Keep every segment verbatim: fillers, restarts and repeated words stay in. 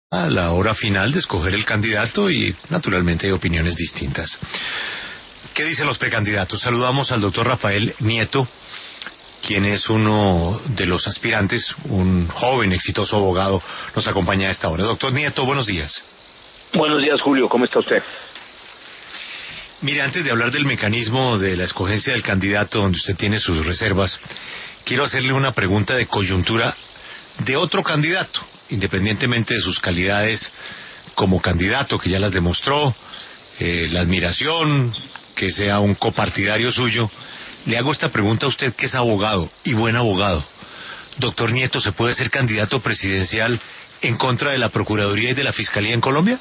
a la hora final de escoger el candidato y naturalmente hay opiniones distintas. ¿Qué dicen los precandidatos? Saludamos al doctor Rafael Nieto, quien es uno de los aspirantes, un joven, exitoso abogado, nos acompaña a esta hora. Doctor Nieto, buenos días. Buenos días, Julio, ¿cómo está usted? Mire, antes de hablar del mecanismo de la escogencia del candidato, donde usted tiene sus reservas, quiero hacerle una pregunta de coyuntura de otro candidato, independientemente de sus calidades como candidato, que ya las demostró, eh, la admiración, que sea un copartidario suyo. Le hago esta pregunta a usted, que es abogado y buen abogado. Doctor Nieto, ¿se puede ser candidato presidencial en contra de la Procuraduría y de la Fiscalía en Colombia?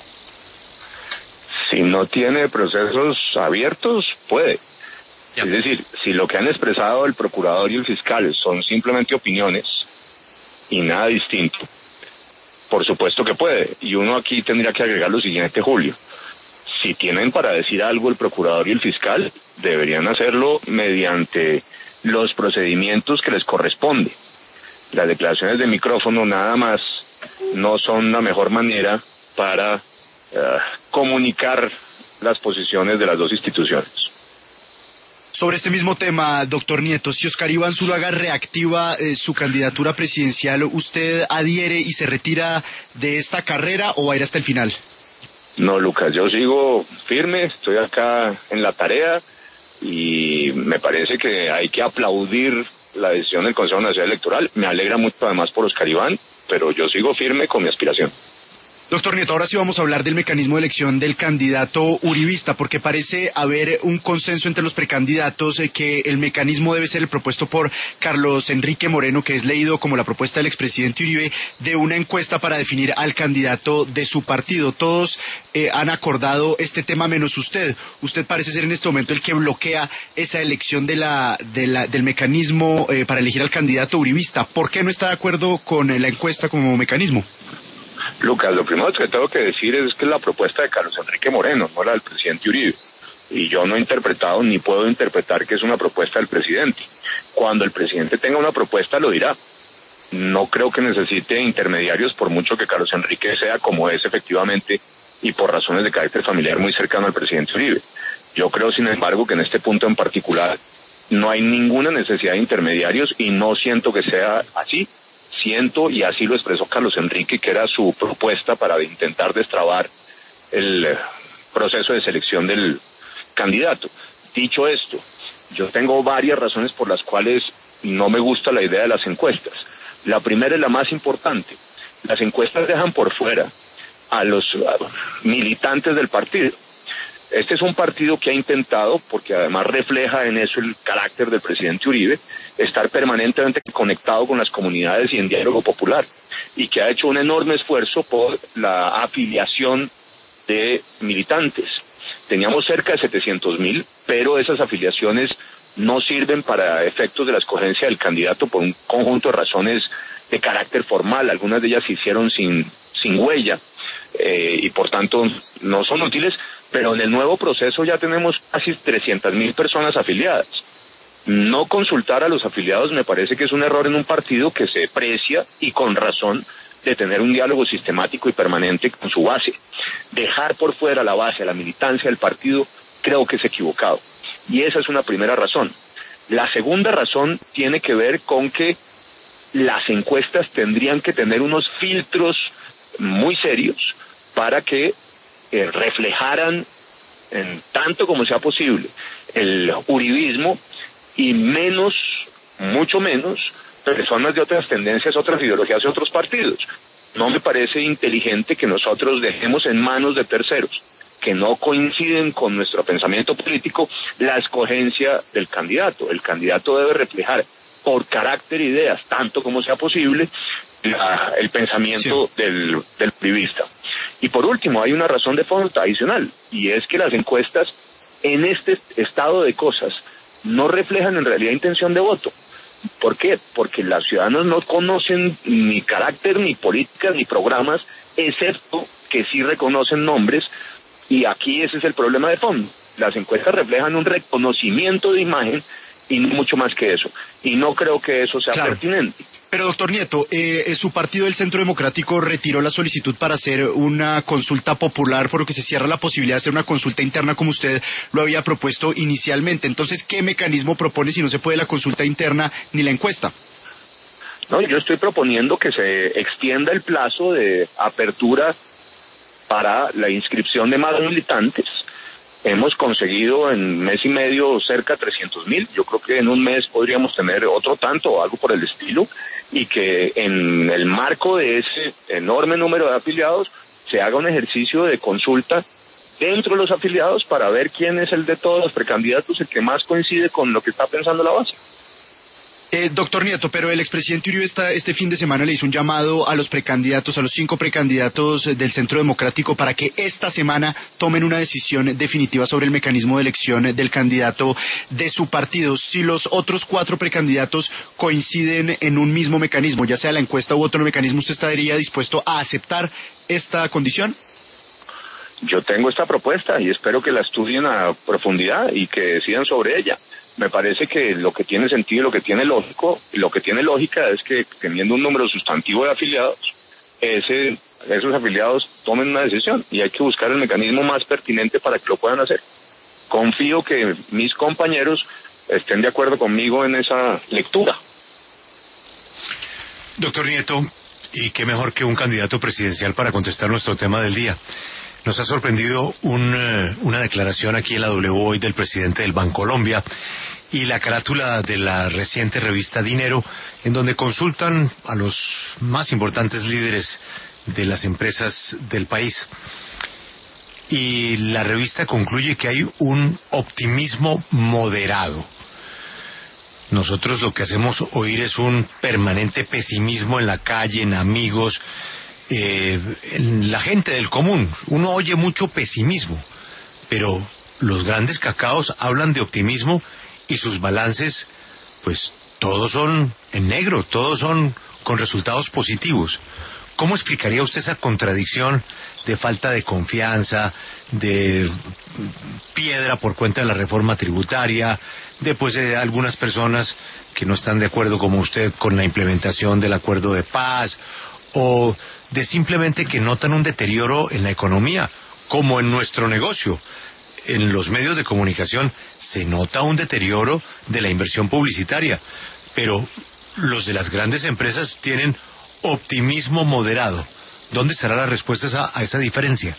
Si no tiene procesos abiertos, puede. Ya. Es decir, si lo que han expresado el procurador y el fiscal son simplemente opiniones y nada distinto, por supuesto que puede. Y uno aquí tendría que agregar lo siguiente, Julio. Si tienen para decir algo el procurador y el fiscal, deberían hacerlo mediante los procedimientos que les corresponde. Las declaraciones de micrófono nada más no son la mejor manera para uh, comunicar las posiciones de las dos instituciones. Sobre este mismo tema, doctor Nieto, si Oscar Iván Zuluaga reactiva eh, su candidatura presidencial, ¿usted adhiere y se retira de esta carrera o va a ir hasta el final? No, Lucas, yo sigo firme, estoy acá en la tarea y me parece que hay que aplaudir la decisión del Consejo Nacional Electoral. Me alegra mucho además por Oscar Iván, pero yo sigo firme con mi aspiración. Doctor Nieto, ahora sí vamos a hablar del mecanismo de elección del candidato uribista, porque parece haber un consenso entre los precandidatos eh, que el mecanismo debe ser el propuesto por Carlos Enrique Moreno, que es leído como la propuesta del expresidente Uribe, de una encuesta para definir al candidato de su partido. Todos eh, han acordado este tema menos usted. Usted parece ser en este momento el que bloquea esa elección de la, de la, del mecanismo eh, para elegir al candidato uribista. ¿Por qué no está de acuerdo con eh, la encuesta como mecanismo? Lucas, lo primero que tengo que decir es que es la propuesta de Carlos Enrique Moreno, no la del presidente Uribe. Y yo no he interpretado ni puedo interpretar que es una propuesta del presidente. Cuando el presidente tenga una propuesta lo dirá. No creo que necesite intermediarios, por mucho que Carlos Enrique sea como es efectivamente y por razones de carácter familiar muy cercano al presidente Uribe. Yo creo, sin embargo, que en este punto en particular no hay ninguna necesidad de intermediarios y no siento que sea así. Siento, y así lo expresó Carlos Enrique, que era su propuesta para intentar destrabar el proceso de selección del candidato. Dicho esto, yo tengo varias razones por las cuales no me gusta la idea de las encuestas. La primera es la más importante. Las encuestas dejan por fuera a los militantes del partido. Este es un partido que ha intentado, porque además refleja en eso el carácter del presidente Uribe, estar permanentemente conectado con las comunidades y en diálogo popular, y que ha hecho un enorme esfuerzo por la afiliación de militantes. Teníamos cerca de setecientos mil, pero esas afiliaciones no sirven para efectos de la escogencia del candidato por un conjunto de razones de carácter formal. Algunas de ellas se hicieron sin, sin huella eh, y por tanto no son útiles. Pero en el nuevo proceso ya tenemos casi trescientas mil personas afiliadas. No consultar a los afiliados me parece que es un error en un partido que se precia, y con razón, de tener un diálogo sistemático y permanente con su base. Dejar por fuera la base, la militancia del partido, creo que es equivocado. Y esa es una primera razón. La segunda razón tiene que ver con que las encuestas tendrían que tener unos filtros muy serios para que Eh, reflejaran en tanto como sea posible el uribismo y menos, mucho menos, personas de otras tendencias, otras ideologías y otros partidos. No me parece inteligente que nosotros dejemos en manos de terceros que no coinciden con nuestro pensamiento político la escogencia del candidato. El candidato debe reflejar por carácter e ideas, tanto como sea posible, la, el pensamiento sí. del, del uribista. Y por último, hay una razón de fondo adicional, y es que las encuestas en este estado de cosas no reflejan en realidad intención de voto. ¿Por qué? Porque los ciudadanos no conocen ni carácter, ni políticas, ni programas, excepto que sí reconocen nombres, y aquí ese es el problema de fondo. Las encuestas reflejan un reconocimiento de imagen y no mucho más que eso. Y no creo que eso sea claro. pertinente. Pero, doctor Nieto, eh, su partido, el Centro Democrático, retiró la solicitud para hacer una consulta popular, por lo que se cierra la posibilidad de hacer una consulta interna como usted lo había propuesto inicialmente. Entonces, ¿qué mecanismo propone si no se puede la consulta interna ni la encuesta? No, yo estoy proponiendo que se extienda el plazo de apertura para la inscripción de más militantes. Hemos conseguido en mes y medio cerca de trescientos mil. Yo creo que en un mes podríamos tener otro tanto o algo por el estilo, y que en el marco de ese enorme número de afiliados se haga un ejercicio de consulta dentro de los afiliados para ver quién es el de todos los precandidatos el que más coincide con lo que está pensando la base. Eh, doctor Nieto, pero el expresidente Uribe esta, este fin de semana le hizo un llamado a los precandidatos, a los cinco precandidatos del Centro Democrático, para que esta semana tomen una decisión definitiva sobre el mecanismo de elección del candidato de su partido. Si los otros cuatro precandidatos coinciden en un mismo mecanismo, ya sea la encuesta u otro mecanismo, ¿usted estaría dispuesto a aceptar esta condición? Yo tengo esta propuesta y espero que la estudien a profundidad y que decidan sobre ella. Me parece que lo que tiene sentido y lo que tiene lógico, y lo que tiene lógica es que teniendo un número sustantivo de afiliados, ese, esos afiliados tomen una decisión y hay que buscar el mecanismo más pertinente para que lo puedan hacer. Confío que mis compañeros estén de acuerdo conmigo en esa lectura. Doctor Nieto, y qué mejor que un candidato presidencial para contestar nuestro tema del día. Nos ha sorprendido un, una declaración aquí en la W hoy del presidente del Bancolombia y la carátula de la reciente revista Dinero, en donde consultan a los más importantes líderes de las empresas del país. Y la revista concluye que hay un optimismo moderado. Nosotros lo que hacemos oír es un permanente pesimismo en la calle, en amigos, eh, en la gente del común. Uno oye mucho pesimismo, pero los grandes cacaos hablan de optimismo y sus balances, pues todos son en negro, todos son con resultados positivos. ¿Cómo explicaría usted esa contradicción de falta de confianza, de piedra por cuenta de la reforma tributaria, de pues de algunas personas que no están de acuerdo como usted con la implementación del acuerdo de paz, o de simplemente que notan un deterioro en la economía, como en nuestro negocio? En los medios de comunicación se nota un deterioro de la inversión publicitaria, pero los de las grandes empresas tienen optimismo moderado. ¿Dónde estará la respuesta a esa, a esa diferencia?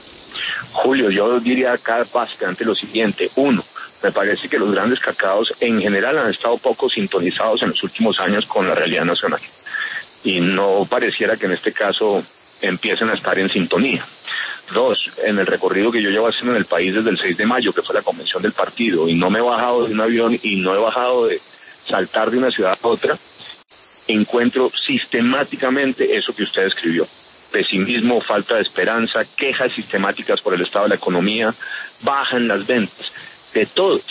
Julio, yo diría acá básicamente lo siguiente. Uno, me parece que los grandes cacaos en general han estado poco sintonizados en los últimos años con la realidad nacional. Y no pareciera que en este caso empiecen a estar en sintonía. Dos, en el recorrido que yo llevo haciendo en el país desde el seis de mayo, que fue la convención del partido, y no me he bajado de un avión y no he bajado de saltar de una ciudad a otra, encuentro sistemáticamente eso que usted escribió. Pesimismo, falta de esperanza, quejas sistemáticas por el estado de la economía, bajan las ventas de todos,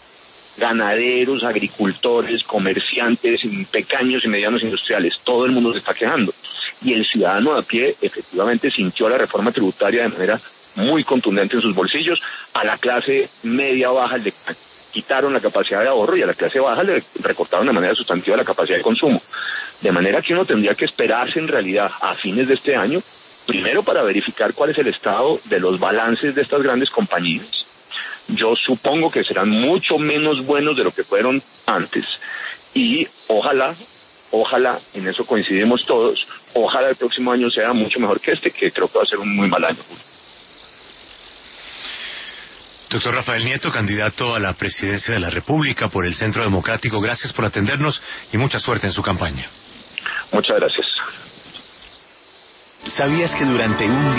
ganaderos, agricultores, comerciantes, pequeños y medianos industriales, todo el mundo se está quejando. Y el ciudadano a pie efectivamente sintió la reforma tributaria de manera muy contundente en sus bolsillos. A la clase media baja le quitaron la capacidad de ahorro y a la clase baja le recortaron de manera sustantiva la capacidad de consumo. De manera que uno tendría que esperarse en realidad a fines de este año, primero para verificar cuál es el estado de los balances de estas grandes compañías. Yo supongo que serán mucho menos buenos de lo que fueron antes y ojalá, ojalá, en eso coincidimos todos, ojalá el próximo año sea mucho mejor que este, que creo que va a ser un muy mal año. Doctor Rafael Nieto, candidato a la presidencia de la República por el Centro Democrático, gracias por atendernos y mucha suerte en su campaña. Muchas gracias. ¿Sabías que durante un